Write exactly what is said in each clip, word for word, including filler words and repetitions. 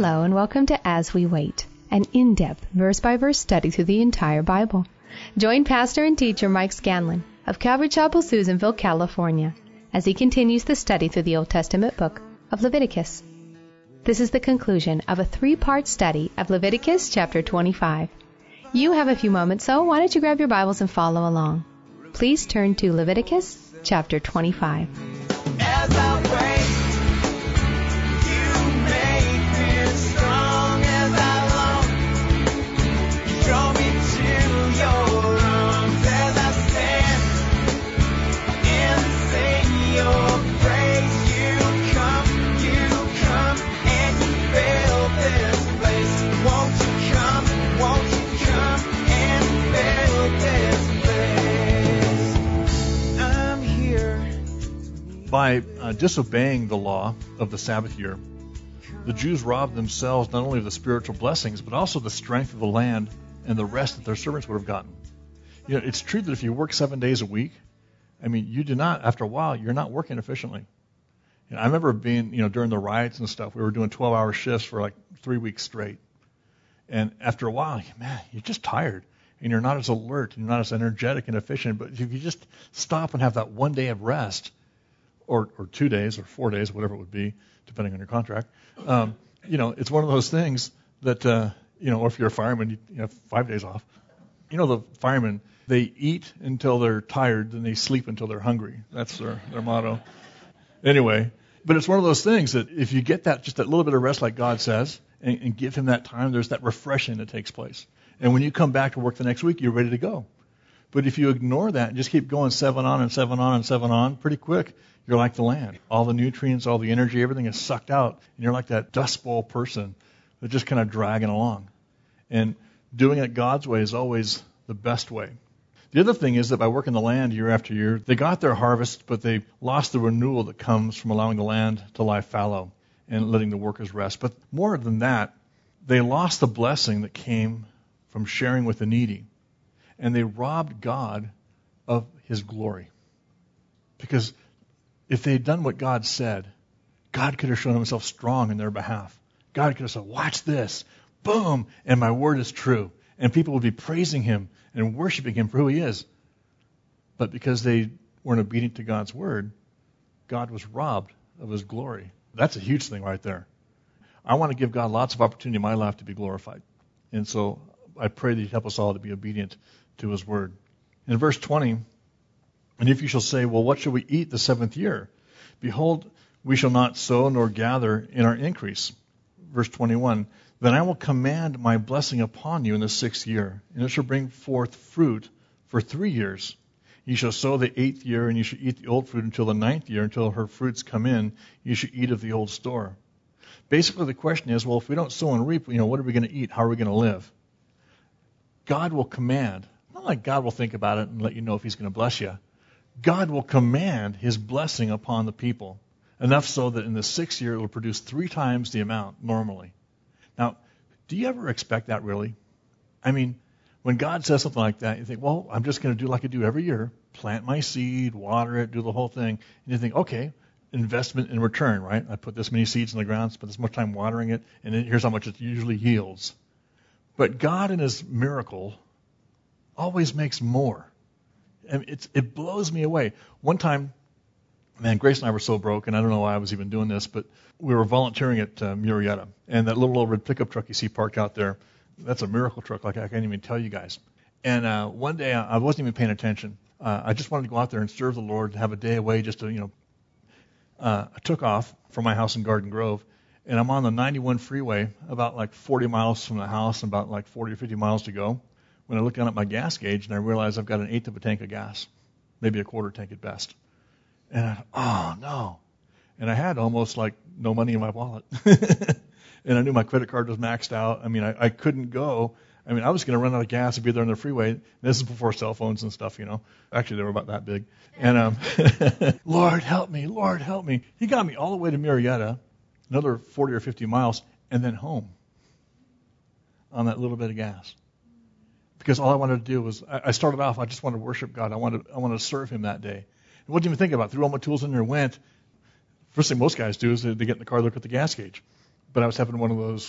Hello and welcome to As We Wait, an in-depth, verse-by-verse study through the entire Bible. Join pastor and teacher Mike Scanlon of Calvary Chapel, Susanville, California, as he continues the study through the Old Testament book of Leviticus. This is the conclusion of a three-part study of Leviticus chapter twenty-five. You have a few moments, so why don't you grab your Bibles and follow along. Please turn to Leviticus chapter twenty-five. As I wait, you make me strong as I long. Draw me to your arms as I stand and sing your praise. You come, you come, and you fill this place. Won't you come, won't you come and fill this place? I'm here. By uh, disobeying the law of the Sabbath year, the Jews robbed themselves not only of the spiritual blessings, but also the strength of the land and the rest that their servants would have gotten. You know, it's true that if you work seven days a week, I mean, you do not, after a while, you're not working efficiently. You know, I remember being, you know, during the riots and stuff, we were doing twelve-hour shifts for like three weeks straight. And after a while, man, you're just tired. And you're not as alert, and you're not as energetic and efficient. But if you just stop and have that one day of rest, or or two days or four days, whatever it would be, depending on your contract. Um, you know, it's one of those things that, uh, you know, or if you're a fireman, you, you have five days off. You know, the firemen, they eat until they're tired, then they sleep until they're hungry. That's their, their motto. Anyway, but it's one of those things that if you get that, just that little bit of rest like God says, and, and give him that time, there's that refreshing that takes place. And when you come back to work the next week, you're ready to go. But if you ignore that and just keep going seven on and seven on and seven on, pretty quick, you're like the land. All the nutrients, all the energy, everything is sucked out. And you're like that dust bowl person that's just kind of dragging along. And doing it God's way is always the best way. The other thing is that by working the land year after year, they got their harvest, but they lost the renewal that comes from allowing the land to lie fallow and letting the workers rest. But more than that, they lost the blessing that came from sharing with the needy. And they robbed God of his glory. Because if they had done what God said, God could have shown himself strong in their behalf. God could have said, watch this, boom, and my word is true. And people would be praising him and worshiping him for who he is. But because they weren't obedient to God's word, God was robbed of his glory. That's a huge thing right there. I want to give God lots of opportunity in my life to be glorified. And so I pray that he'd help us all to be obedient to his word. In verse twenty, and if you shall say, well, what shall we eat the seventh year? Behold, we shall not sow nor gather in our increase. Verse twenty-one, then I will command my blessing upon you in the sixth year, and it shall bring forth fruit for three years. You shall sow the eighth year, and you shall eat the old fruit until the ninth year, until her fruits come in. You shall eat of the old store. Basically, the question is, well, if we don't sow and reap, you know, what are we going to eat? How are we going to live? God will command. Not like God will think about it and let you know if he's going to bless you. God will command his blessing upon the people, enough so that in the sixth year it will produce three times the amount normally. Now, do you ever expect that really? I mean, when God says something like that, you think, well, I'm just going to do like I do every year, plant my seed, water it, do the whole thing. And you think, okay, investment in return, right? I put this many seeds in the ground, spend this much time watering it, and then here's how much it usually yields. But God in his miracle always makes more. I mean, it's, it blows me away. One time, man, Grace and I were so broke, and I don't know why I was even doing this, but we were volunteering at uh, Murrieta. And that little old red pickup truck you see parked out there, that's a miracle truck like I can't even tell you guys. And uh, one day, I wasn't even paying attention. Uh, I just wanted to go out there and serve the Lord and have a day away just to, you know. Uh, I took off from my house in Garden Grove, and I'm on the ninety-one freeway, about like forty miles from the house and about like forty or fifty miles to go, when I look down at my gas gauge and I realize I've got an eighth of a tank of gas, maybe a quarter tank at best. And I, oh no. And I had almost like no money in my wallet. And I knew my credit card was maxed out. I mean, I, I couldn't go. I mean, I was going to run out of gas and be there on the freeway. This is before cell phones and stuff, you know. Actually, they were about that big. And, um, Lord, help me, Lord, help me. He got me all the way to Murrieta, another forty or fifty miles, and then home on that little bit of gas. Because all I wanted to do was, I started off, I just wanted to worship God. I wanted, I wanted to serve him that day. And what didn't even think about it. Threw all my tools in there and went. First thing most guys do is they get in the car, look at the gas gauge. but I was having one of those.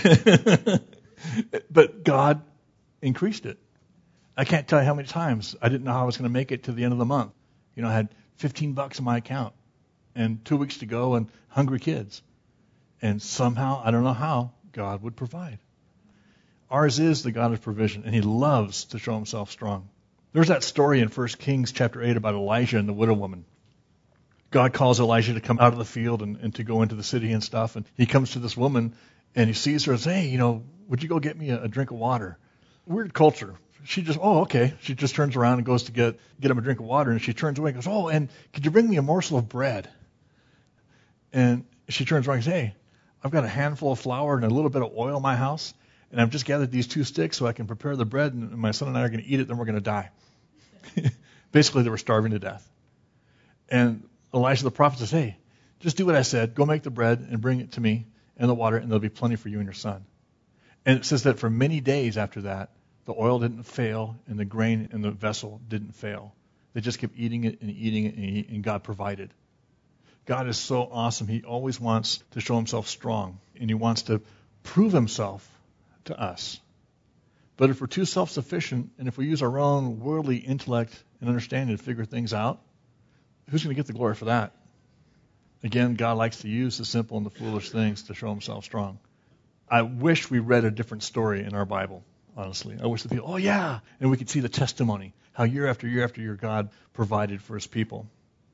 But God increased it. I can't tell you how many times I didn't know how I was going to make it to the end of the month. You know, I had fifteen bucks in my account and two weeks to go and hungry kids. And somehow, I don't know how, God would provide. Ours is the God of provision, and he loves to show himself strong. There's that story in First Kings chapter eight about Elijah and the widow woman. God calls Elijah to come out of the field and, and to go into the city and stuff. And he comes to this woman, and he sees her and says, hey, you know, would you go get me a, a drink of water? Weird culture. She just, oh, okay. She just turns around and goes to get, get him a drink of water, and she turns away and goes, oh, and could you bring me a morsel of bread? And she turns around and says, hey, I've got a handful of flour and a little bit of oil in my house, and I've just gathered these two sticks so I can prepare the bread, and my son and I are going to eat it, then we're going to die. Basically, they were starving to death. And Elijah the prophet says, hey, just do what I said. Go make the bread and bring it to me and the water, and there'll be plenty for you and your son. And it says that for many days after that, the oil didn't fail and the grain in the vessel didn't fail. They just kept eating it and eating it, and, he, and God provided. God is so awesome. He always wants to show himself strong, and he wants to prove himself to us. But if we're too self-sufficient, and if we use our own worldly intellect and understanding to figure things out, who's going to get the glory for that? Again, God likes to use the simple and the foolish things to show himself strong. I wish we read a different story in our Bible, honestly. I wish the people, oh yeah, and we could see the testimony, how year after year after year God provided for his people.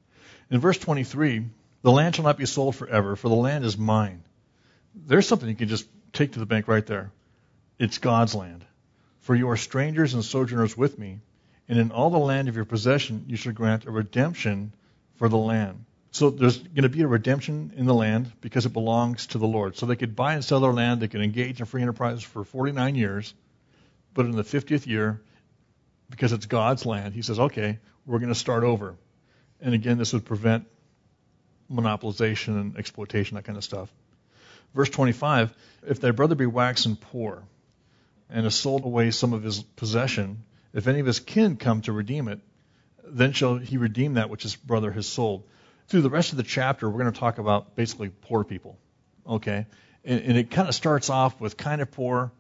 In verse twenty-three, the land shall not be sold forever, for the land is mine. There's something you can just take to the bank right there. It's God's land. For you are strangers and sojourners with me, and in all the land of your possession you shall grant a redemption for the land. So there's going to be a redemption in the land because it belongs to the Lord. So they could buy and sell their land. They could engage in free enterprise for forty-nine years. But in the fiftieth year, because it's God's land, he says, okay, we're going to start over. And again, this would prevent monopolization and exploitation, that kind of stuff. Verse twenty-five, if thy brother be waxen poor, and has sold away some of his possession, if any of his kin come to redeem it, then shall he redeem that which his brother has sold. Through the rest of the chapter, we're going to talk about basically poor people, okay? And, and it kind of starts off with kind of poor,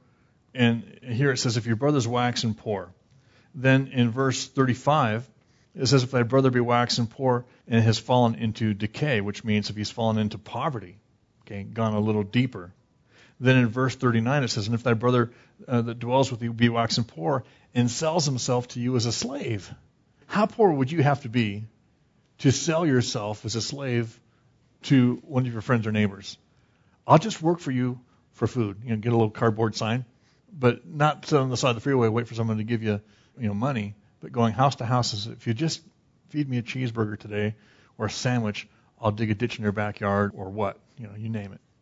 and here it says, if your brother's waxen poor. Then in verse thirty-five, it says, if thy brother be waxen poor and has fallen into decay, which means if he's fallen into poverty, okay, gone a little deeper. Then in verse thirty-nine, it says, and if thy brother uh, that dwells with thee be waxen poor and sells himself to you as a slave. How poor would you have to be to sell yourself as a slave to one of your friends or neighbors? I'll just work for you for food. You know, get a little cardboard sign, but not sit on the side of the freeway, wait for someone to give you, you know, money, but going house to house. Is, if you just feed me a cheeseburger today or a sandwich, I'll dig a ditch in your backyard or what, you know, you name it.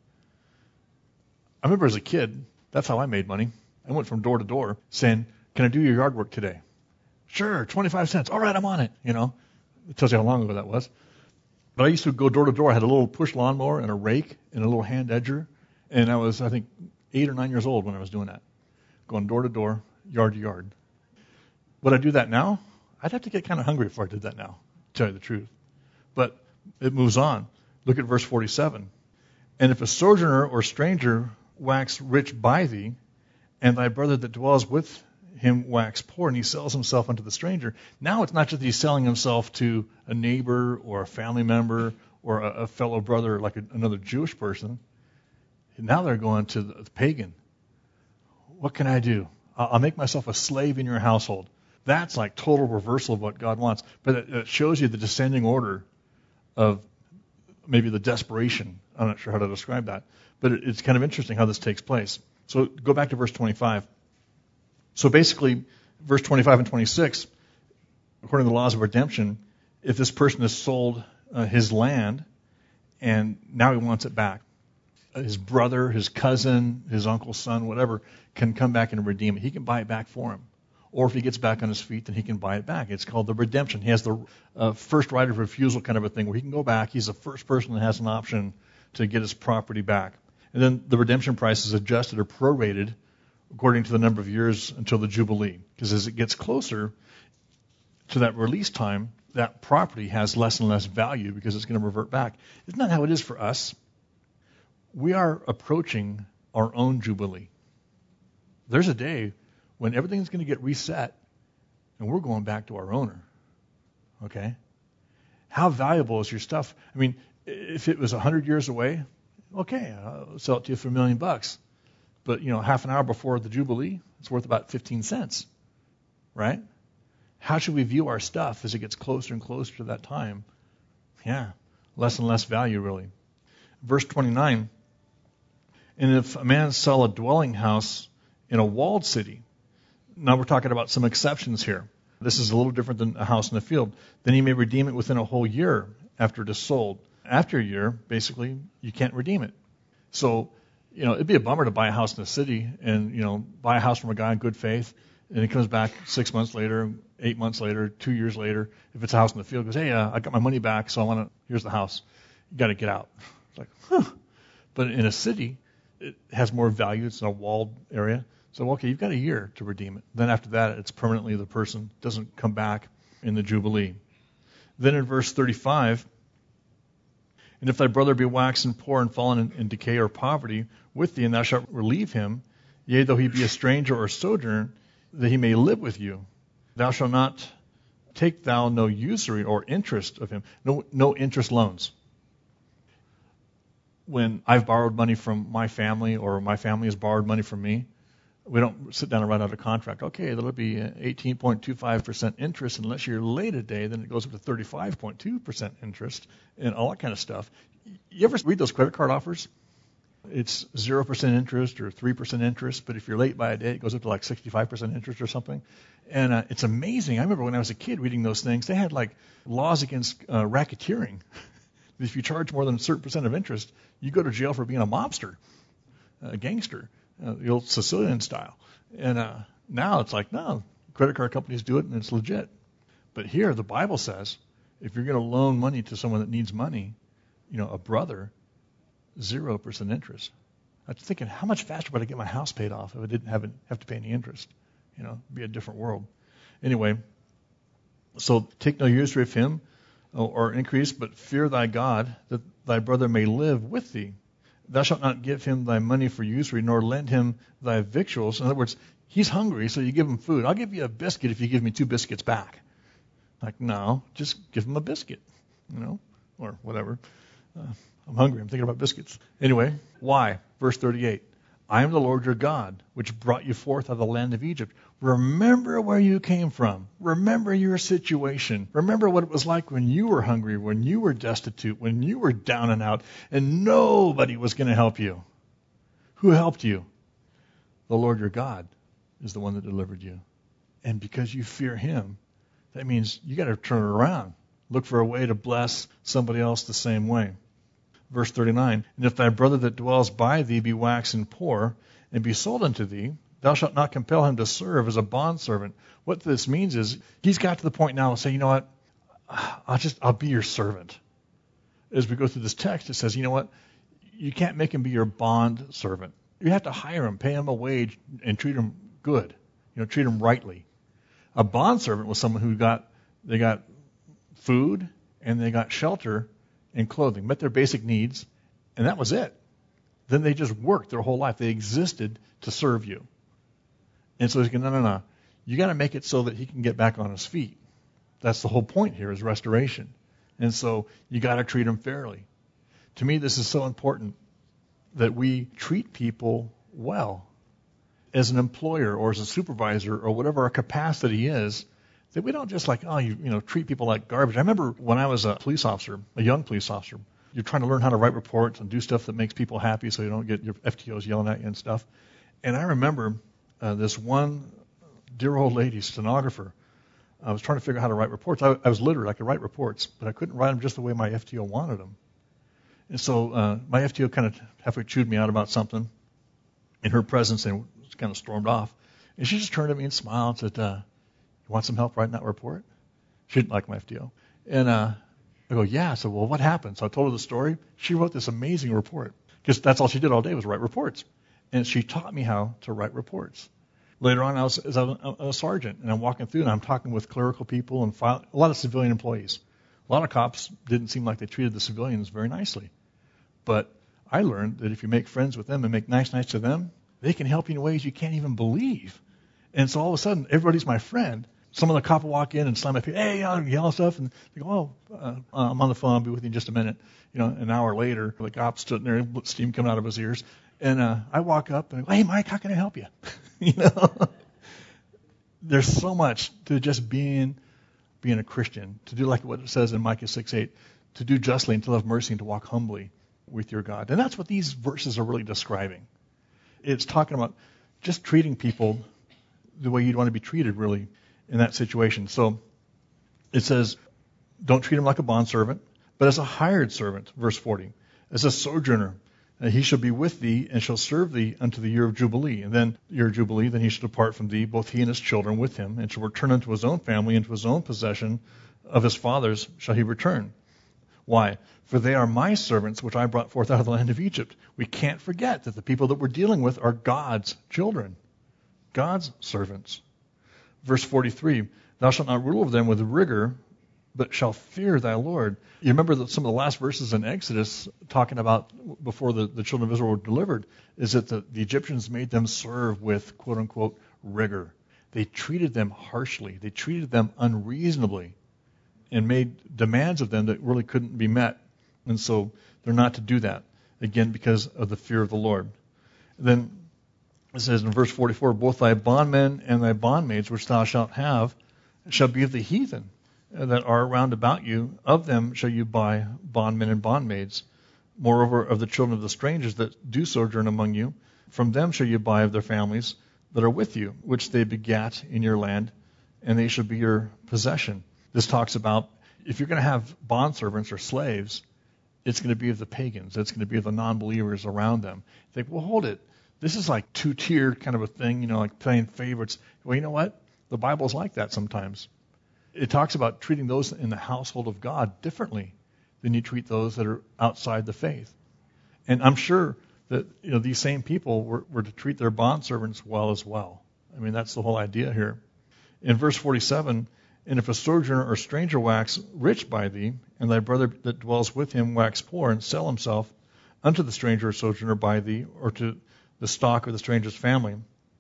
I remember as a kid, that's how I made money. I went from door to door saying, can I do your yard work today? Sure, twenty-five cents. All right, I'm on it, you know. It tells you how long ago that was. But I used to go door to door. I had a little push lawnmower and a rake and a little hand edger. And I was, I think, eight or nine years old when I was doing that. Going door to door, yard to yard. Would I do that now? I'd have to get kind of hungry before I did that now, to tell you the truth. But it moves on. Look at verse forty-seven. And if a sojourner or stranger wax rich by thee, and thy brother that dwells with him wax poor, and he sells himself unto the stranger. Now it's not just that he's selling himself to a neighbor or a family member or a, a fellow brother like a, another Jewish person. Now they're going to the, the pagan. What can I do? I'll, I'll make myself a slave in your household. That's like total reversal of what God wants. But it, it shows you the descending order of maybe the desperation. I'm not sure how to describe that. But it, it's kind of interesting how this takes place. So go back to verse twenty-five. So basically, verse twenty-five and twenty-six, according to the laws of redemption, if this person has sold uh, his land and now he wants it back, his brother, his cousin, his uncle's son, whatever, can come back and redeem it. He can buy it back for him. Or if he gets back on his feet, then he can buy it back. It's called the redemption. He has the uh, first right of refusal kind of a thing where he can go back. He's the first person that has an option to get his property back. And then the redemption price is adjusted or prorated according to the number of years until the Jubilee. Because as it gets closer to that release time, that property has less and less value because it's going to revert back. Isn't that how it is for us? we are approaching our own Jubilee. There's a day when everything's going to get reset and we're going back to our owner. Okay? How valuable is your stuff? I mean, if it was one hundred years away, okay, I'll sell it to you for a million bucks. But, you know, half an hour before the Jubilee, it's worth about fifteen cents. Right? How should we view our stuff as it gets closer and closer to that time? Yeah, less and less value, really. Verse twenty-nine, and if a man sell a dwelling house in a walled city, now we're talking about some exceptions here. This is a little different than a house in the field. Then he may redeem it within a whole year after it is sold. After a year, basically, you can't redeem it. So, you know, it'd be a bummer to buy a house in the city and, you know, buy a house from a guy in good faith, and he comes back six months later, eight months later, two years later. If it's a house in the field, goes, hey, uh, I got my money back, so I want to. Here's the house. You got to get out. It's like, huh. But in a city, it has more value. It's in a walled area. So, okay, you've got a year to redeem it. Then after that, it's permanently the person doesn't come back in the Jubilee. Then in verse thirty-five, and if thy brother be waxen poor and fallen in, in decay or poverty with thee, and thou shalt relieve him, yea, though he be a stranger or sojourner, that he may live with you, thou shalt not take thou no usury or interest of him, no no interest loans. When I've borrowed money from my family or my family has borrowed money from me, we don't sit down and write out a contract. Okay, that'll be eighteen point two five percent interest. Unless you're late a day, then it goes up to thirty-five point two percent interest and all that kind of stuff. You ever read those credit card offers? It's zero percent interest or three percent interest, but if you're late by a day, it goes up to like sixty-five percent interest or something. And uh, it's amazing. I remember when I was a kid reading those things, they had like laws against uh, racketeering. If you charge more than a certain percent of interest, you go to jail for being a mobster, a gangster, uh, the old Sicilian style. And uh, now it's like, no, credit card companies do it and it's legit. But here the Bible says, if you're going to loan money to someone that needs money, you know, a brother, zero percent interest. I was thinking, how much faster would I get my house paid off if I didn't have, it, have to pay any interest? You know, it'd be a different world. Anyway, so take no usury of him or increase, but fear thy God, that thy brother may live with thee. Thou shalt not give him thy money for usury, nor lend him thy victuals. In other words, he's hungry, so you give him food. I'll give you a biscuit if you give me two biscuits back. Like, no, just give him a biscuit, you know, or whatever. Uh, I'm hungry. I'm thinking about biscuits. Anyway, why? Verse thirty-eight. I am the Lord your God, which brought you forth out of the land of Egypt. Remember where you came from. Remember your situation. Remember what it was like when you were hungry, when you were destitute, when you were down and out, and nobody was going to help you. Who helped you? The Lord your God is the one that delivered you. And because you fear him, that means you got to turn it around. Look for a way to bless somebody else the same way. Verse thirty-nine, and if thy brother that dwells by thee be waxen poor, and be sold unto thee, thou shalt not compel him to serve as a bondservant. What this means is, he's got to the point now to say, you know what, I'll just, I'll be your servant. As we go through this text, it says, you know what, you can't make him be your bond servant. You have to hire him, pay him a wage, and treat him good. You know, treat him rightly. A bondservant was someone who got, they got food, and they got shelter, and clothing, met their basic needs, and that was it. Then they just worked their whole life. They existed to serve you. And so he's going, no, no, no. You got to make it so that he can get back on his feet. That's the whole point here is restoration. And so you got to treat him fairly. To me, this is so important that we treat people well. As an employer or as a supervisor or whatever our capacity is, that we don't just like, oh, you, you know, treat people like garbage. I remember when I was a police officer, a young police officer, you're trying to learn how to write reports and do stuff that makes people happy so you don't get your F T Os yelling at you and stuff. And I remember uh, this one dear old lady, stenographer. I was trying to figure out how to write reports. I, I was literate. I could write reports, but I couldn't write them just the way my F T O wanted them. And so uh, my F T O kind of halfway chewed me out about something in her presence and kind of stormed off. And she just turned at me and smiled and said, uh, you want some help writing that report? She didn't like my F T O. And uh, I go, yeah. So, well, what happened? So I told her the story. She wrote this amazing report because that's all she did all day was write reports. And she taught me how to write reports. Later on, I was, I was a, a sergeant, and I'm walking through, and I'm talking with clerical people and file, a lot of civilian employees. A lot of cops didn't seem like they treated the civilians very nicely. But I learned that if you make friends with them and make nice nice to them, they can help you in ways you can't even believe. And so all of a sudden, everybody's my friend. Some of the cop will walk in and slam my face, hey, yell, yell stuff, and they go, oh, uh, I'm on the phone, I'll be with you in just a minute. You know, an hour later, the cop stood there, steam coming out of his ears, and uh, I walk up and I go, hey, Mike, how can I help you? You know, there's so much to just being being a Christian, to do like what it says in Micah six eight, to do justly and to love mercy and to walk humbly with your God. And that's what these verses are really describing. It's talking about just treating people the way you'd want to be treated, really, in that situation. So it says, don't treat him like a bondservant, but as a hired servant, verse forty, as a sojourner. And he shall be with thee and shall serve thee unto the year of Jubilee. And then year of Jubilee, then he shall depart from thee, both he and his children with him, and shall return unto his own family, and to his own possession of his fathers shall he return. Why? For they are my servants, which I brought forth out of the land of Egypt. We can't forget that the people that we're dealing with are God's children, God's servants. Verse forty-three, thou shalt not rule over them with rigor, but shall fear thy Lord. You remember that some of the last verses in Exodus talking about before the, the children of Israel were delivered is that the, the Egyptians made them serve with quote unquote rigor. They treated them harshly. They treated them unreasonably and made demands of them that really couldn't be met. And so they're not to do that, again, because of the fear of the Lord. Then it says in verse forty-four, both thy bondmen and thy bondmaids which thou shalt have shall be of the heathen that are round about you. Of them shall you buy bondmen and bondmaids. Moreover, of the children of the strangers that do sojourn among you, from them shall you buy of their families that are with you, which they begat in your land, and they shall be your possession. This talks about if you're going to have bondservants or slaves, it's going to be of the pagans. It's going to be of the non-believers around them. You think, well, hold it. This is like two-tier kind of a thing, you know, like playing favorites. Well, you know what? The Bible's like that sometimes. It talks about treating those in the household of God differently than you treat those that are outside the faith. And I'm sure that, you know, these same people were, were to treat their bondservants well as well. I mean, that's the whole idea here. In verse forty-seven, and if a sojourner or stranger wax rich by thee, and thy brother that dwells with him wax poor, and sell himself unto the stranger or sojourner by thee, or to the stock of the stranger's family,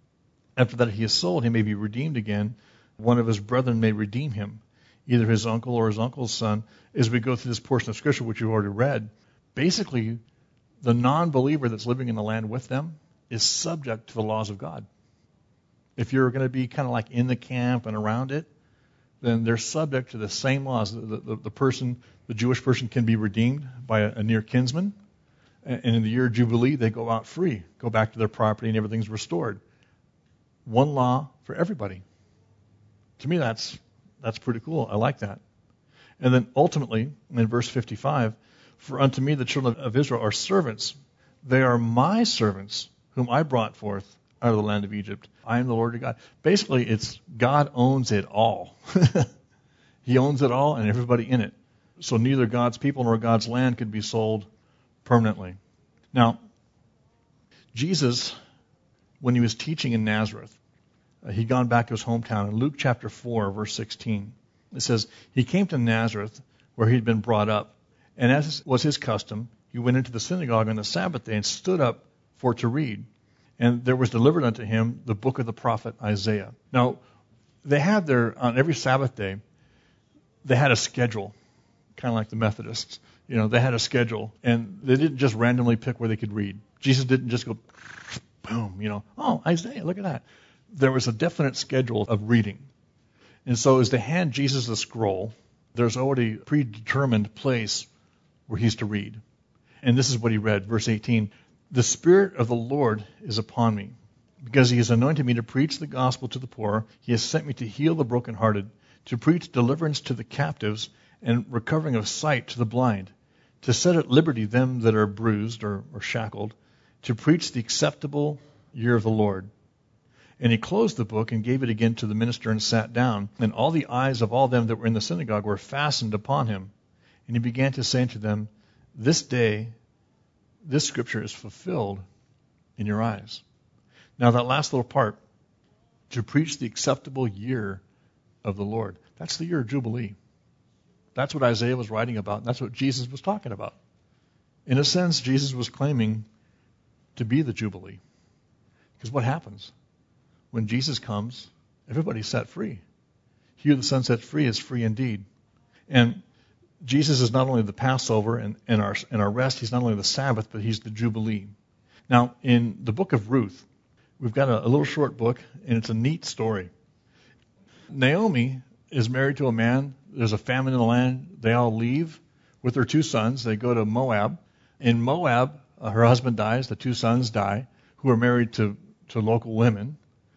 after that he is sold, he may be redeemed again. One of his brethren may redeem him, either his uncle or his uncle's son. As we go through this portion of Scripture, which you've already read, basically, the non-believer that's living in the land with them is subject to the laws of God. If you're going to be kind of like in the camp and around it, then they're subject to the same laws. The, the, the person, the Jewish person, can be redeemed by a, a near kinsman, and in the year of Jubilee, they go out free, go back to their property, and everything's restored. One law for everybody. To me, that's that's pretty cool. I like that. And then ultimately, in verse fifty-five, for unto me the children of Israel are servants. They are my servants, whom I brought forth out of the land of Egypt. I am the Lord your God. Basically, it's God owns it all. He owns it all and everybody in it. So neither God's people nor God's land could be sold permanently. Now, Jesus, when he was teaching in Nazareth, Uh, he'd gone back to his hometown. In Luke chapter four, verse sixteen, it says, he came to Nazareth, where he'd been brought up, and as was his custom, he went into the synagogue on the Sabbath day and stood up for to read. And there was delivered unto him the book of the prophet Isaiah. Now, they had their, on every Sabbath day, they had a schedule, kind of like the Methodists. You know, they had a schedule, and they didn't just randomly pick where they could read. Jesus didn't just go, boom, you know, oh, Isaiah, look at that. There was a definite schedule of reading. And so as they hand Jesus the scroll, there's already a predetermined place where he's to read. And this is what he read, verse eighteen. The Spirit of the Lord is upon me, because he has anointed me to preach the gospel to the poor. He has sent me to heal the brokenhearted, to preach deliverance to the captives, and recovering of sight to the blind, to set at liberty them that are bruised or, or shackled, to preach the acceptable year of the Lord. And he closed the book and gave it again to the minister and sat down. And all the eyes of all them that were in the synagogue were fastened upon him. And he began to say unto them, this day, this scripture is fulfilled in your eyes. Now that last little part, to preach the acceptable year of the Lord. That's the year of Jubilee. That's what Isaiah was writing about. And that's what Jesus was talking about. In a sense, Jesus was claiming to be the Jubilee. Because what happens? When Jesus comes, everybody's set free. He who the Son sets free is free indeed. And Jesus is not only the Passover and, and, our, and our rest, he's not only the Sabbath, but he's the Jubilee. Now, in the book of Ruth, we've got a, a little short book, and it's a neat story. Naomi is married to a man. There's a famine in the land. They all leave with their two sons. They go to Moab. In Moab, uh, her husband dies. The two sons die, who are married to, to local women.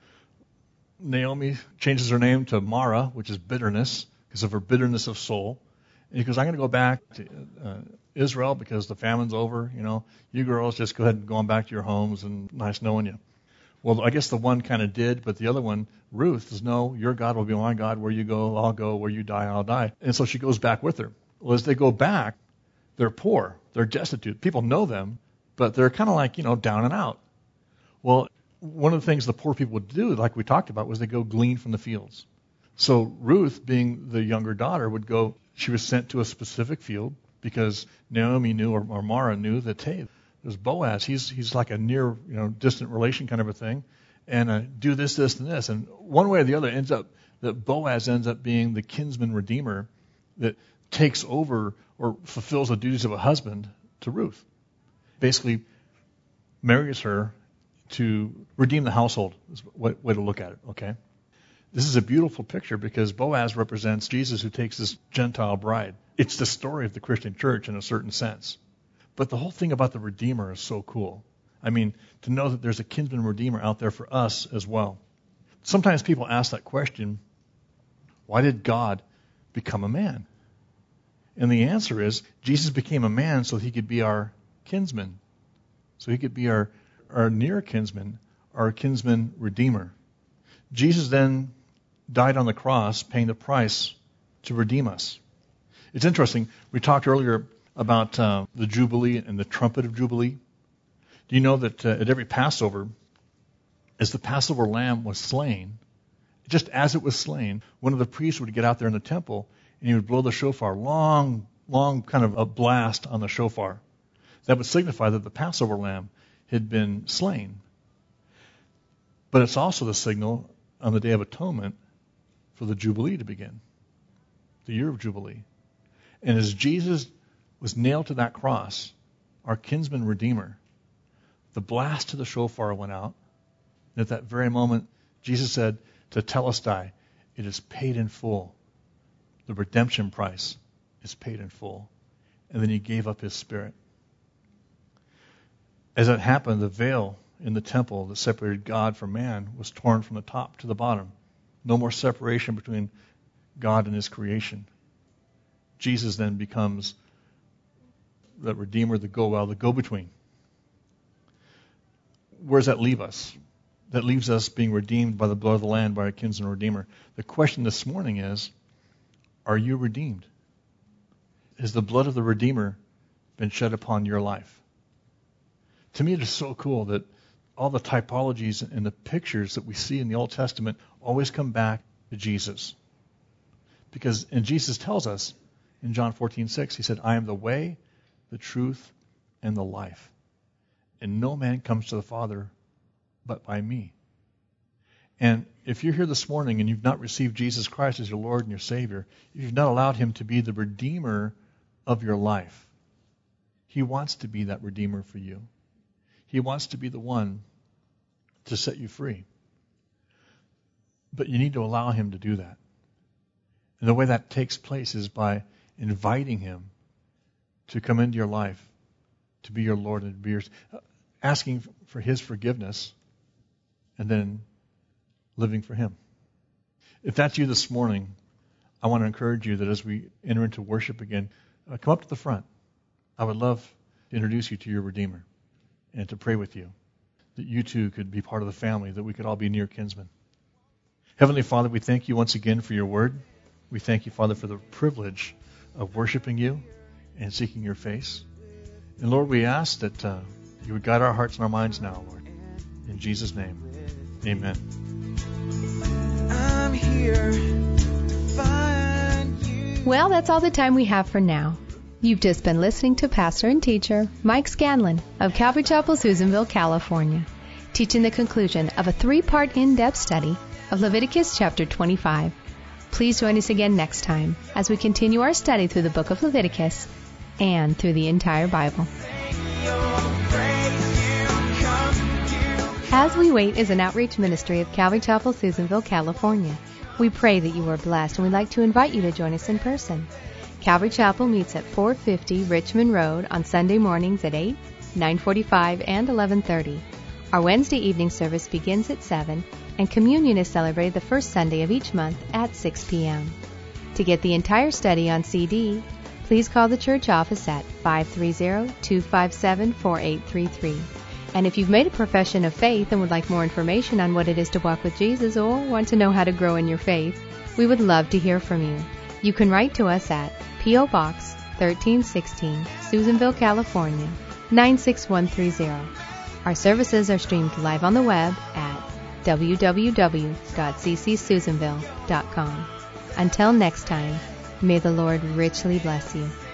Naomi changes her name to Mara, which is bitterness, because of her bitterness of soul. And he goes, I'm going to go back to uh, Israel because the famine's over. You know, you girls just go ahead and go on back to your homes, and nice knowing you. Well, I guess the one kind of did, but the other one, Ruth, says, no, your God will be my God. Where you go, I'll go. Where you die, I'll die. And so she goes back with her. Well, as they go back, they're poor. They're destitute. People know them, but they're kind of like, you know, down and out. Well, one of the things the poor people would do, like we talked about, was they go glean from the fields. So Ruth, being the younger daughter, would go, she was sent to a specific field because Naomi knew, or, or Mara knew, that, hey, there's Boaz. He's he's like a near, you know, distant relation kind of a thing. And uh, do this, this, and this. And one way or the other ends up, that Boaz ends up being the kinsman redeemer that takes over or fulfills the duties of a husband to Ruth. Basically marries her to redeem the household, is a way to look at it, okay? This is a beautiful picture because Boaz represents Jesus, who takes this Gentile bride. It's the story of the Christian church in a certain sense. But the whole thing about the Redeemer is so cool. I mean, to know that there's a kinsman Redeemer out there for us as well. Sometimes people ask that question, why did God become a man? And the answer is, Jesus became a man so he could be our kinsman. So he could be our, our near kinsman, our kinsman Redeemer. Jesus then died on the cross, paying the price to redeem us. It's interesting. We talked earlier about uh, the Jubilee and the trumpet of Jubilee. Do you know that uh, at every Passover, as the Passover lamb was slain, just as it was slain, one of the priests would get out there in the temple and he would blow the shofar, long, long kind of a blast on the shofar. That would signify that the Passover lamb had been slain. But it's also the signal on the Day of Atonement for the Jubilee to begin, the year of Jubilee. And as Jesus was nailed to that cross, our kinsman Redeemer, the blast to the shofar went out. And at that very moment, Jesus said to Telestai, it is paid in full. The redemption price is paid in full. And then he gave up his spirit. As that happened, the veil in the temple that separated God from man was torn from the top to the bottom. No more separation between God and his creation. Jesus then becomes the Redeemer, the go-well, the go-between. Where does that leave us? That leaves us being redeemed by the blood of the Lamb, by our kinsman Redeemer. The question this morning is, are you redeemed? Has the blood of the Redeemer been shed upon your life? To me, it is so cool that all the typologies and the pictures that we see in the Old Testament always come back to Jesus. Because, and Jesus tells us in John fourteen six, he said, I am the way, the truth, and the life. And no man comes to the Father but by me. And if you're here this morning and you've not received Jesus Christ as your Lord and your Savior, you've not allowed him to be the Redeemer of your life. He wants to be that Redeemer for you. He wants to be the one to set you free. But you need to allow him to do that. And the way that takes place is by inviting him to come into your life, to be your Lord and to be your, asking for his forgiveness, and then living for him. If that's you this morning, I want to encourage you that as we enter into worship again, uh, come up to the front. I would love to introduce you to your Redeemer and to pray with you, that you too could be part of the family, that we could all be near kinsmen. Heavenly Father, we thank you once again for your word. We thank you, Father, for the privilege of worshiping you and seeking your face. And Lord, we ask that uh, you would guide our hearts and our minds now, Lord. In Jesus' name, amen. I'm here to find you. Well, that's all the time we have for now. You've just been listening to pastor and teacher Mike Scanlon of Calvary Chapel, Susanville, California, teaching the conclusion of a three-part in-depth study of Leviticus chapter twenty-five. Please join us again next time as we continue our study through the book of Leviticus and through the entire Bible. As We Wait is an outreach ministry of Calvary Chapel, Susanville, California. We pray that you are blessed, and we'd like to invite you to join us in person. Calvary Chapel meets at four fifty Richmond Road on Sunday mornings at eight, nine forty-five, and eleven thirty. Our Wednesday evening service begins at seven, and communion is celebrated the first Sunday of each month at six p.m. To get the entire study on C D, please call the church office at five three zero, two five seven, four eight three three. And if you've made a profession of faith and would like more information on what it is to walk with Jesus or want to know how to grow in your faith, we would love to hear from you. You can write to us at P O. Box thirteen sixteen, Susanville, California, nine six one three zero. Our services are streamed live on the web at w w w dot c c susanville dot com. Until next time, may the Lord richly bless you.